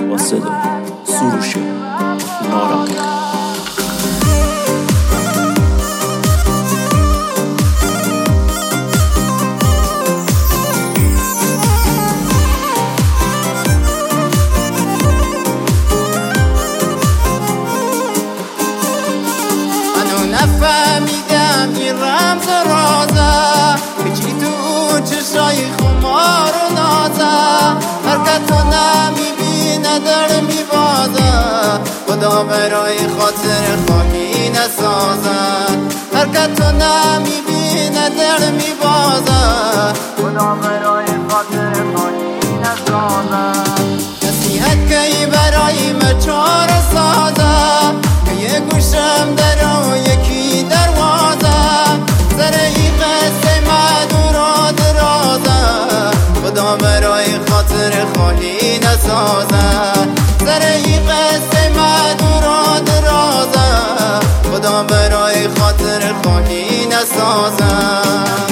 با صدا سروش نارا. نفهمیدم این رمز و رازه کچی تو چشای خمار و نازه حرکت رو نمیبینه در میبازه خدا برای خاطر خاکی نسازد حرکت رو نمیبینه در میبازه خدا برای خاطر خاکی نسازد نصیحت که برای مچار سازه که یه گوشم در و یکی دروازه سر این قصه مدور و درازه خدا برای خاطر خالی نسازه سر این قصه مدور و درازه خدا برای خاطر خالی نسازه.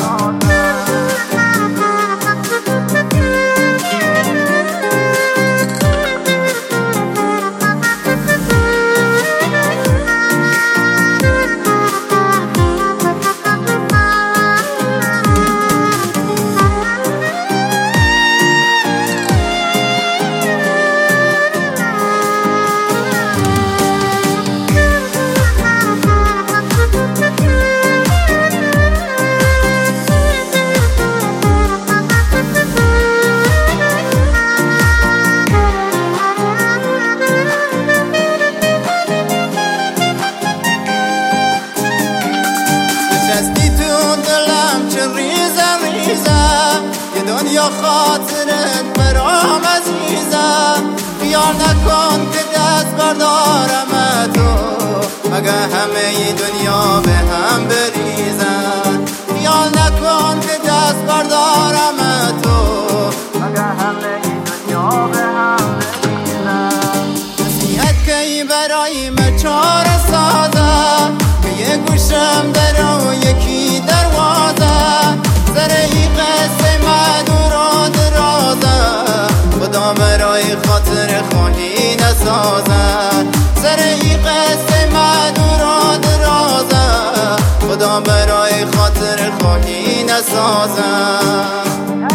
یه دنیا خاطرت برام عزیزه بیار نکن که دست بردارم تو مگه همه ی دنیا به هم بریزن بیار نکن که دست بردارم تو مگه همه ی دنیا به هم بریزن نصیحت که برای مچار سازه که یه گوشم در و یکی دروازه سر این قصه مدور و درازه خدا برای خاطر خالی نسازد سر این قصه مدور و درازه خدا برای خاطر خالی نسازد.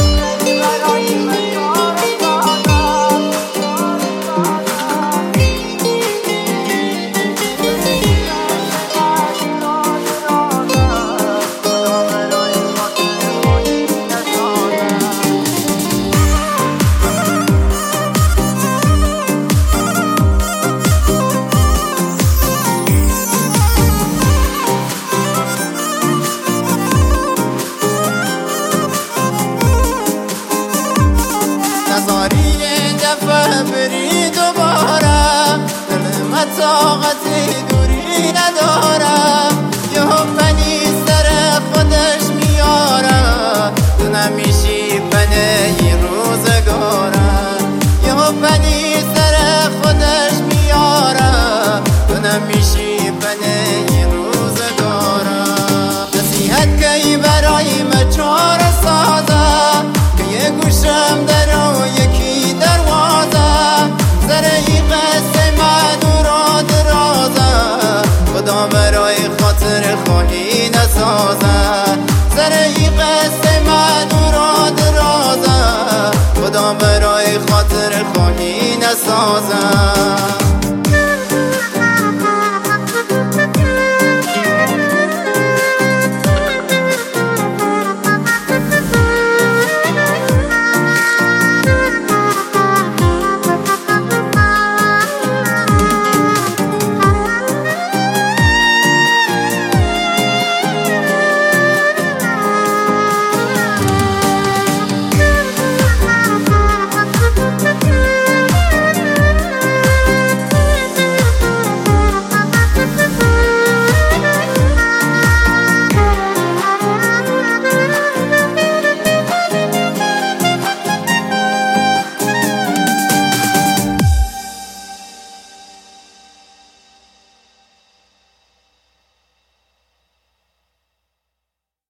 بری دوباره دلم طاقت دوری نداره یه پنی سر خودش میاره تو نمیشی پنه یه روزگاره یه پنی سر خودش میاره تو نمیشی پنه یه روزگاره نصیحت که برای مچار سازه که یه گوشم در و یکی دروازه سر این قصه مدور و درازه خدا برای خاطر خالی نسازد سر این قصه مدور و درازه خدا برای خاطر خالی نسازد.